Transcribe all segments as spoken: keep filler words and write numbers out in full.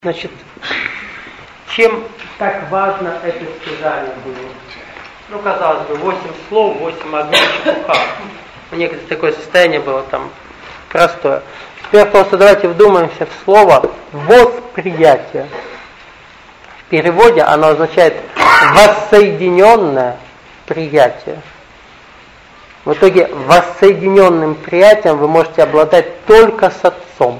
Значит, чем так важно это стяжание было? Ну, казалось бы, восемь слов, восемь огней, чепуха. У некоторых такое состояние было там простое. Теперь просто давайте вдумаемся в слово «восприятие». В переводе оно означает «воссоединенное приятие». В итоге воссоединенным приятием вы можете обладать только с Отцом.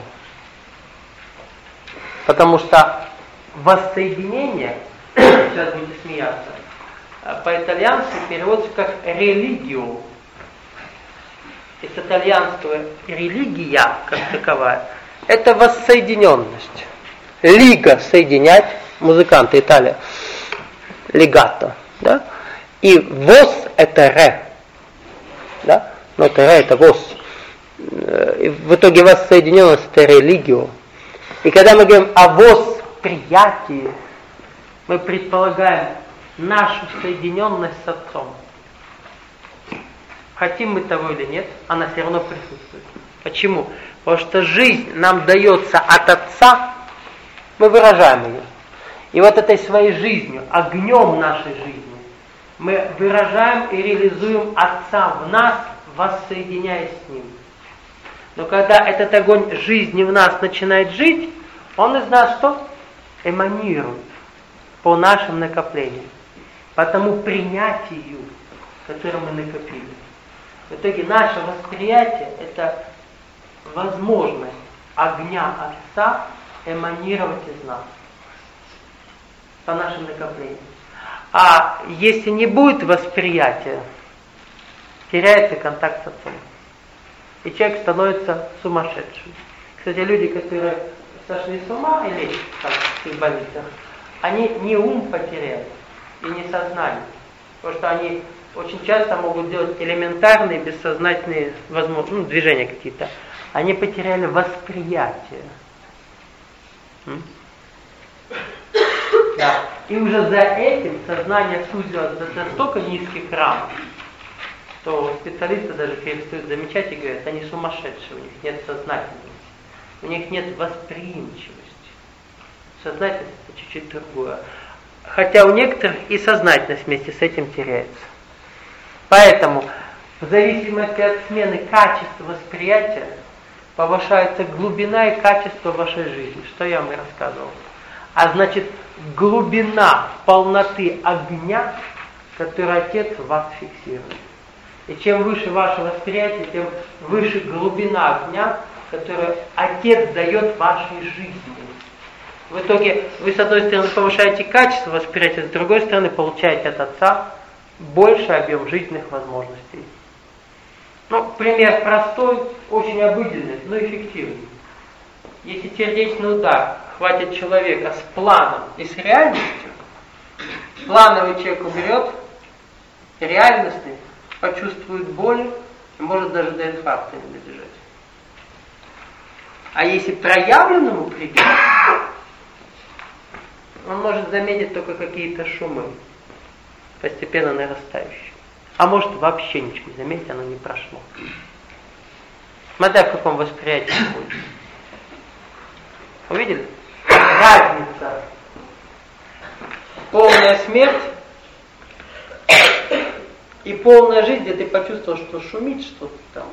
Потому что воссоединение, сейчас будете смеяться, по-итальянски переводится как «религио». Из итальянского «религия» как таковая – это воссоединенность. Лига – соединять, музыканты, Италия, легато, да? И «вос» – это «ре», да? Но это «ре» – это «вос». И в итоге воссоединенность – это «религио». И когда мы говорим о восприятии, мы предполагаем нашу соединенность с Отцом. Хотим мы того или нет, она все равно присутствует. Почему? Потому что жизнь нам дается от Отца, мы выражаем ее. И вот этой своей жизнью, огнем нашей жизни, мы выражаем и реализуем Отца в нас, воссоединяясь с Ним. Но когда этот огонь жизни в нас начинает жить, он из нас что? Эманирует по нашим накоплениям, по тому принятию, которое мы накопили. В итоге наше восприятие – это возможность огня Отца эманировать из нас по нашим накоплениям. А если не будет восприятия, теряется контакт с Отцом. И человек становится сумасшедшим. Кстати, люди, которые сошли с ума или там, в их больницах, они не ум потеряли и не сознание. Потому что они очень часто могут делать элементарные, бессознательные возможно, ну, движения какие-то. Они потеряли восприятие. М? Да. И уже за этим сознание сузилось до настолько низких рамок, что специалисты даже перестают замечать и говорят, они сумасшедшие, у них нет сознательности, у них нет восприимчивости. Сознательность это чуть-чуть другое. Хотя у некоторых и сознательность вместе с этим теряется. Поэтому в зависимости от смены качества восприятия повышается глубина и качество вашей жизни, что я вам и рассказывал. А значит, глубина полноты огня, который Отец в вас фиксирует. И чем выше ваше восприятие, тем выше глубина огня, которую Отец дает вашей жизни. В итоге вы, с одной стороны, повышаете качество восприятия, с другой стороны, получаете от Отца больший объем жизненных возможностей. Ну, пример простой, очень обыденный, но эффективный. Если сердечный удар хватит человека с планом и с реальностью, плановый человек умрет, реальностный почувствует боль и может даже до инфаркта не добежать. А если проявленному прибить, он может заметить только какие-то шумы, постепенно нарастающие. А может вообще ничего не заметить, оно не прошло. Смотря в каком восприятии будет. Увидели? Разница. Полная смерть и полная жизнь, где ты почувствовал, что шумит что-то там.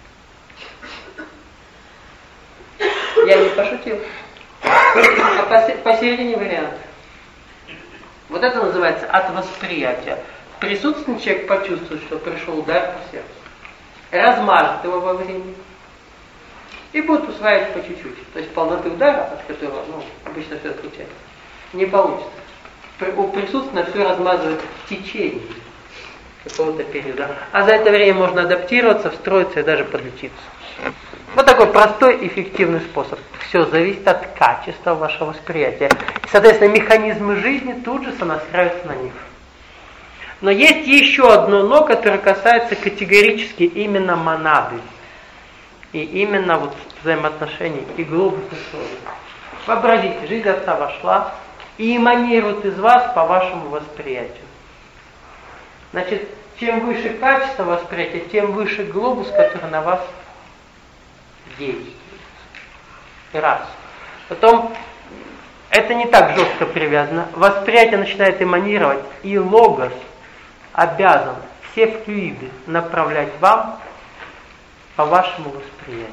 Я не пошутил. А посередине вариант. Вот это называется от восприятия. Присутственный человек почувствует, что пришел удар по сердцу. Размажет его во времени. И будет усваивать по чуть-чуть. То есть полноты удара, от которого ну, обычно все случается, не получится. У присутственного все размазывает в течение какого-то периода. А за это время можно адаптироваться, встроиться и даже подлечиться. Вот такой простой, эффективный способ. Все зависит от качества вашего восприятия. И, соответственно, механизмы жизни тут же сонастраиваются на них. Но есть еще одно «но», которое касается категорически именно монады. И именно вот взаимоотношений и глобусных условий. Вообразите, жизнь Отца вошла и эманирует из вас по вашему восприятию. Значит, чем выше качество восприятия, тем выше глобус, который на вас действует. Раз. Потом это не так жестко привязано. Восприятие начинает эманировать, и логос обязан все флюиды направлять вам по вашему восприятию.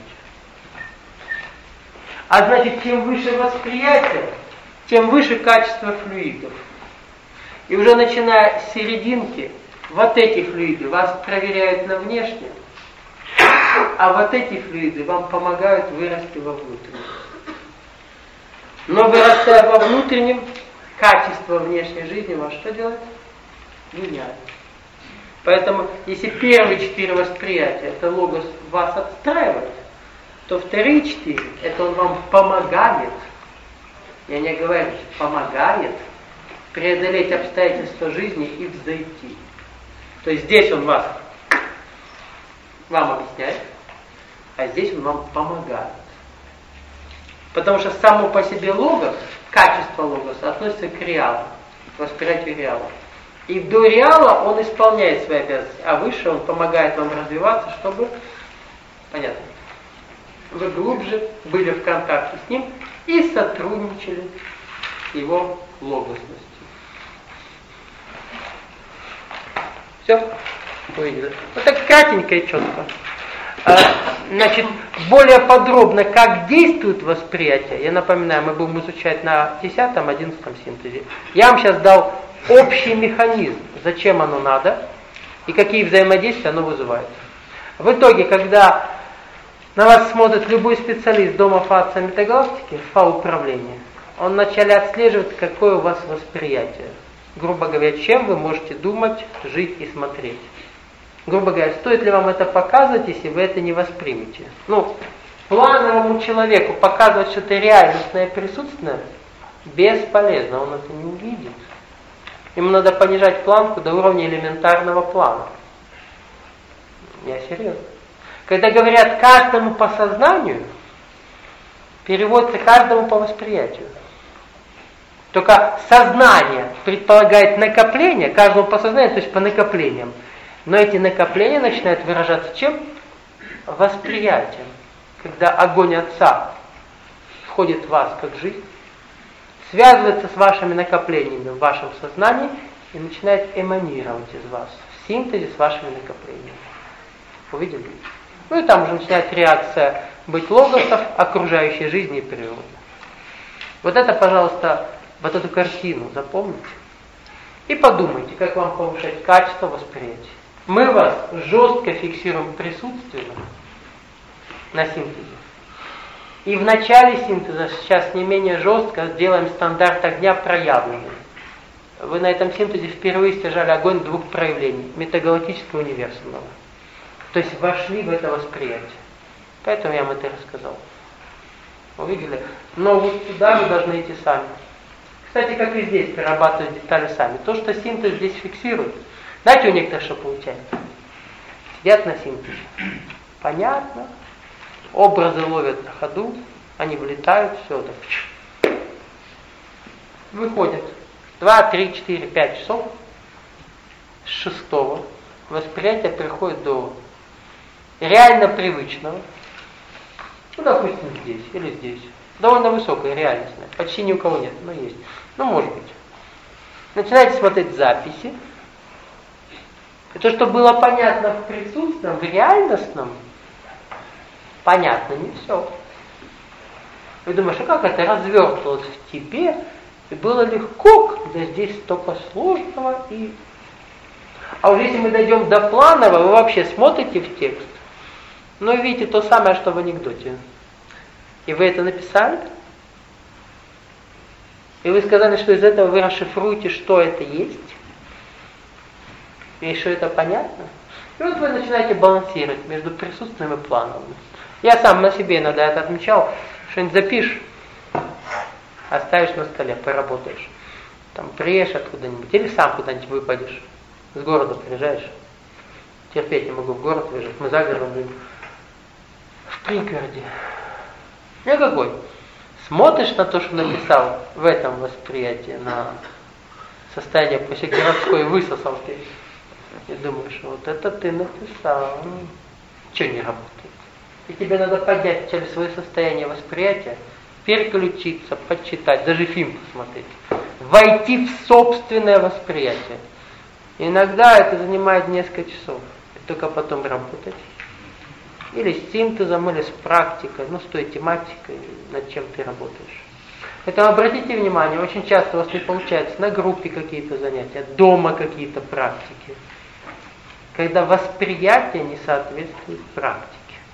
А значит, чем выше восприятие, тем выше качество флюидов. И уже начиная с серединки, вот эти флюиды вас проверяют на внешнем, а вот эти флюиды вам помогают вырасти во внутреннем. Но вырастая во внутреннем, качество внешней жизни вас что делает? Меняет. Поэтому, если первые четыре восприятия, это логос вас отстраивает, то вторые четыре, это он вам помогает, я не говорю, что помогает, преодолеть обстоятельства жизни и взойти. То есть здесь он вас, вам объясняет, а здесь он вам помогает. Потому что само по себе логос, качество логоса относится к реалу, к восприятию реала. И до реала он исполняет свои обязанности, а выше он помогает вам развиваться, чтобы, понятно, вы глубже были в контакте с ним и сотрудничали с его логосностью. Все? Увидели? Вот так кратенько и четко. А, значит, более подробно, как действует восприятие, я напоминаю, мы будем изучать на десятом-одиннадцатом синтезе. Я вам сейчас дал общий механизм, зачем оно надо и какие взаимодействия оно вызывает. В итоге, когда на вас смотрит любой специалист Дома ФАЦа Метагалактики, ФА-управление, он вначале отслеживает, какое у вас восприятие. Грубо говоря, чем вы можете думать, жить и смотреть. Грубо говоря, стоит ли вам это показывать, если вы это не воспримете? Ну, плановому человеку показывать что-то реальностное, присутственное, бесполезно, он это не увидит. Ему надо понижать планку до уровня элементарного плана. Я серьезно. Когда говорят каждому по сознанию, переводится каждому по восприятию. Только сознание предполагает накопление, каждому по сознанию, то есть по накоплениям. Но эти накопления начинают выражаться чем? Восприятием. Когда огонь Отца входит в вас как жизнь, связывается с вашими накоплениями в вашем сознании и начинает эманировать из вас в синтезе с вашими накоплениями. Увидели? Ну и там уже начинает реакция быть логосов, окружающей жизни и природы. Вот это, пожалуйста, вот эту картину запомните. И подумайте, как вам повышать качество восприятия. Мы вас жестко фиксируем присутственно на синтезе. И в начале синтеза сейчас не менее жестко сделаем стандарт огня проявленным. Вы на этом синтезе впервые стяжали огонь двух проявлений, метагалактического и универсального. То есть вошли в это восприятие. Поэтому я вам это рассказал. Увидели? Но вот туда вы должны идти сами. Кстати, как и здесь, перерабатывать детали сами. То, что синтез здесь фиксирует. Знаете, у некоторых что получается? Сидят на синтезе. Понятно. Образы ловят на ходу. Они влетают, все так. Выходят. Два, три, четыре, пять часов. С шестого восприятие приходит до реально привычного. Ну, допустим, здесь или здесь. Довольно высокое, реальностное. Почти ни у кого нет, но есть. Ну, может быть. Начинаете смотреть записи. И то, что было понятно в присутственном, в реальностном, понятно не все. Вы думаете, а как это развертывалось в тебе, и было легко, когда здесь столько сложного и... А уже если мы дойдем до планового, вы вообще смотрите в текст, но видите то самое, что в анекдоте. И вы это написали? И вы сказали, что из этого вы расшифруете, что это есть? И что это понятно? И вот вы начинаете балансировать между присутственным и плановым. Я сам на себе иногда это отмечал. Что-нибудь запишешь, оставишь на столе, поработаешь. Там приедешь откуда-нибудь, или сам куда-нибудь выпадешь. С города приезжаешь. Терпеть не могу в город выезжать. Мы за городом живем. В пригороде. Никакой. Смотришь на то, что написал в этом восприятии, на состояние после городской высосал ты. И думаешь, вот это ты написал. Чего не работает? И тебе надо поднять через свое состояние восприятия переключиться, почитать, даже фильм посмотреть, войти в собственное восприятие. Иногда это занимает несколько часов, и только потом работать. Или с синтезом, или с практикой, ну, с той тематикой, над чем ты работаешь. Поэтому обратите внимание, очень часто у вас не получается на группе какие-то занятия, дома какие-то практики, когда восприятие не соответствует практике.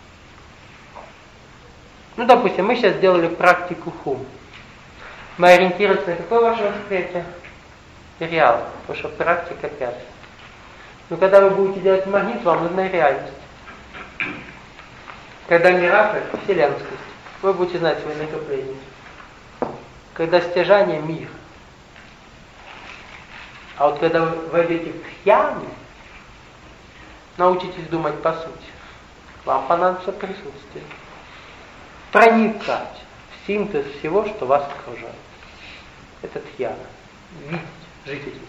Ну, допустим, мы сейчас сделали практику хум. Мы ориентируемся на какое ваше восприятие? Реал, потому что практика пятая. Но когда вы будете делать магнит, вам нужна реальность. Когда миракль – вселенскость, вы будете знать свои накопления. Когда стяжание – мир. А вот когда вы войдете в хьяну, научитесь думать по сути, вам понадобится присутствие. Проникать в синтез всего, что вас окружает. Это тхьяна. Видеть, жить этим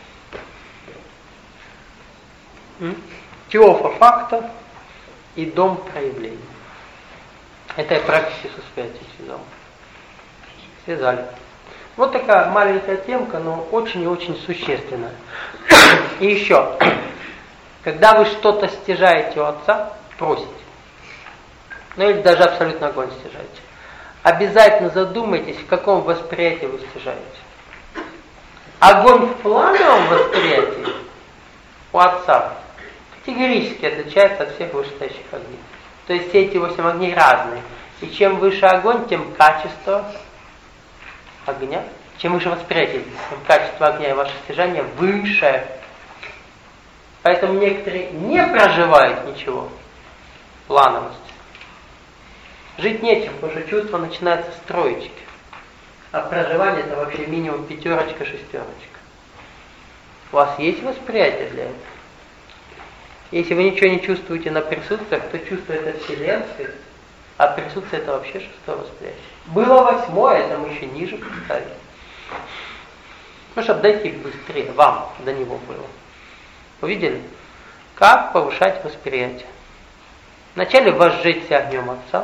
синтезом. Теофа факта и дом проявлений. Это я практически с восприятием связал. Связали. Вот такая маленькая темка, но очень и очень существенная. И еще, когда вы что-то стяжаете у отца, просите, ну или даже абсолютно огонь стяжаете, обязательно задумайтесь, в каком восприятии вы стяжаете. Огонь в плановом восприятии у отца категорически отличается от всех вышестоящих огней. То есть все эти восемь огней разные. И чем выше огонь, тем качество огня, чем выше восприятие, тем качество огня и ваше стяжание выше. Поэтому некоторые не проживают ничего, плановости. Жить нечем, потому что чувство начинается с троечки. А проживание это вообще минимум пятерочка, шестерочка. У вас есть восприятие для этого? Если вы ничего не чувствуете на присутствиях, то чувство это вселенское, а присутствие это вообще шестое восприятие. Было восьмое, это мы еще ниже поставили. Ну, чтобы дойти быстрее, вам до него было. Увидели? Как повышать восприятие? Вначале возжечься огнем отца,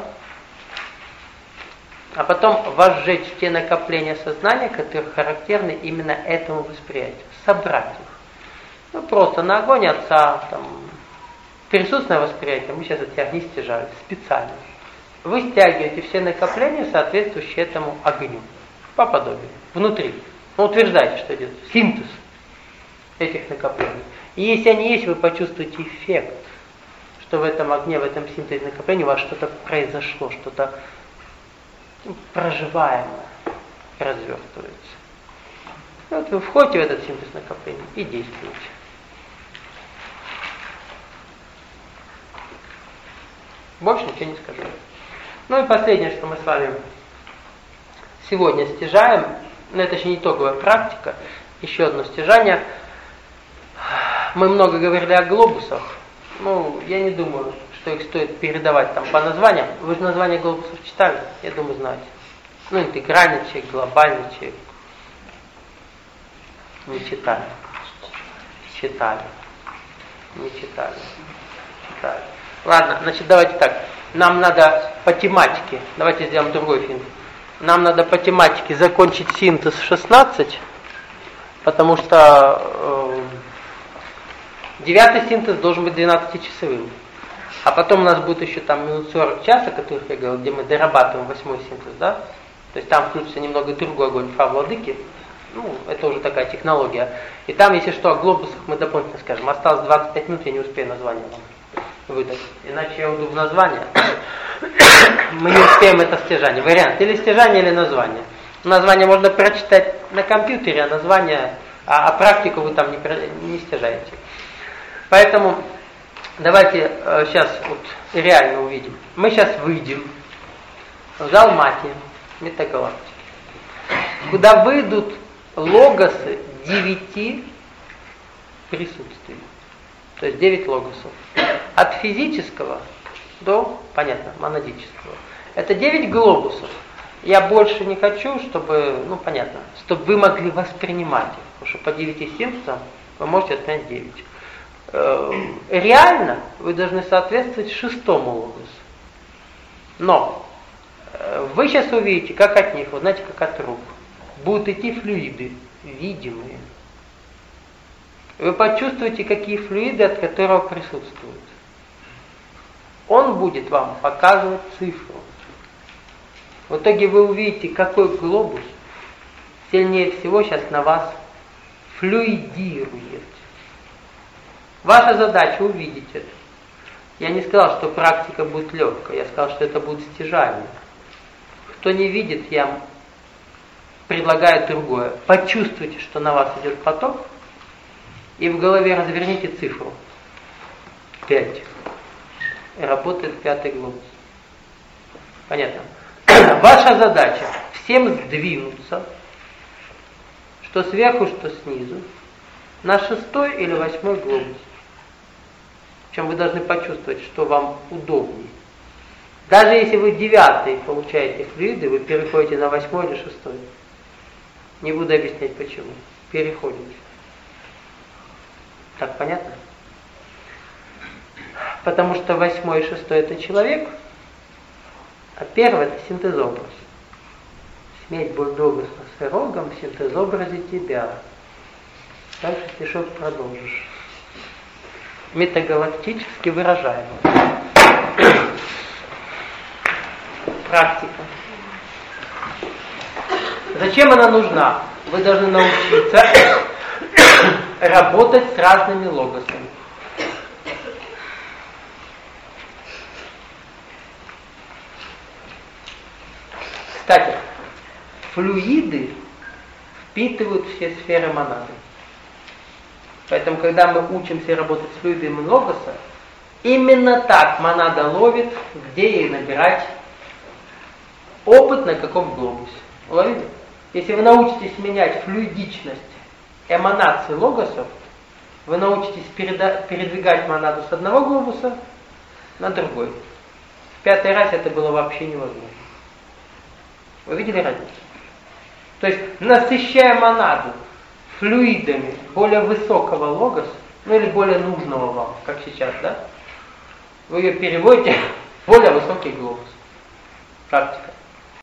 а потом возжечь те накопления сознания, которые характерны именно этому восприятию. Собрать их. Ну, просто на огонь отца, там, присутственное восприятие, мы сейчас эти огни стяжали специально. Вы стягиваете все накопления, соответствующие этому огню. По подобию. Внутри. Ну, утверждаете, что идет синтез этих накоплений. И если они есть, вы почувствуете эффект, что в этом огне, в этом синтезе накоплений у вас что-то произошло, что-то проживаемое развертывается. И вот вы входите в этот синтез накоплений и действуете. Больше ничего не скажу. Ну и последнее, что мы с вами сегодня стяжаем, но это еще не итоговая практика, еще одно стяжание. Мы много говорили о глобусах. Ну, я не думаю, что их стоит передавать там по названиям. Вы же название глобусов читали? Я думаю, знаете. Ну, интегральный чек, глобальный чек. Не читали. Читали. Не читали. Читали. Ладно, значит, давайте так. Нам надо по тематике, давайте сделаем другой фильм. Нам надо по тематике закончить синтез в шестнадцать, потому что э, девятый синтез должен быть двенадцатичасовым. А потом у нас будет еще там минут сорок часа, о которых я говорил, где мы дорабатываем восьмой синтез, да? То есть там включится немного другой огонь фа владыки. Ну, это уже такая технология. И там, если что, о глобусах мы дополнительно скажем. Осталось двадцать пять минут, я не успею название вам выдать. Иначе я уйду в название. Мы не успеем это стяжание. Вариант. Или стяжание, или название. Название можно прочитать на компьютере, а название, а, а практику вы там не, не стяжаете. Поэтому давайте э, сейчас вот реально увидим. Мы сейчас выйдем в зал Мати, метагалактики, куда выйдут логосы девяти присутствий. То есть девять логосов. От физического до, понятно, монадического. Это девять глобусов. Я больше не хочу, чтобы, ну понятно, чтобы вы могли воспринимать их. Потому что по девяти синтезам вы можете воспринять девять. Э, реально вы должны соответствовать шестому логосу. Но Вы сейчас увидите, как от них, вот знаете, как от рук, будут идти флюиды, видимые. Вы почувствуете, какие флюиды от которого присутствуют. Он будет вам показывать цифру. В итоге вы увидите, какой глобус сильнее всего сейчас на вас флюидирует. Ваша задача увидеть это. Я не сказал, что практика будет легкая, я сказал, что это будет стяжание. Кто не видит, я предлагаю другое. Почувствуйте, что на вас идет поток, и в голове разверните цифру. Пять. Работает пятый глобус. Понятно? Ваша задача всем сдвинуться, что сверху, что снизу, на шестой или восьмой глобус. Причем вы должны почувствовать, что вам удобнее. Даже если вы девятый получаете флюиды, вы переходите на восьмой или шестой. Не буду объяснять почему. Переходите. Так понятно? Потому что восьмой и шестой это человек, а первый это синтезобраз. Смерть бульдога с носорогом в синтезобразе тебя. Дальше стишок продолжишь. Метагалактически выражаемо. Практика. Зачем она нужна? Вы должны научиться работать с разными логосами. Кстати, флюиды впитывают все сферы монады. Поэтому, когда мы учимся работать с флюидами логоса, именно так монада ловит, где ей набирать опыт на каком глобусе. Уловили? Если вы научитесь менять флюидичность эманаций логосов, вы научитесь переда- передвигать монаду с одного глобуса на другой. В пятый раз это было вообще невозможно. Вы видели разницу? То есть, насыщая монаду флюидами более высокого логоса, ну или более нужного вам, как сейчас, да? Вы ее переводите в более высокий глобус. Практика.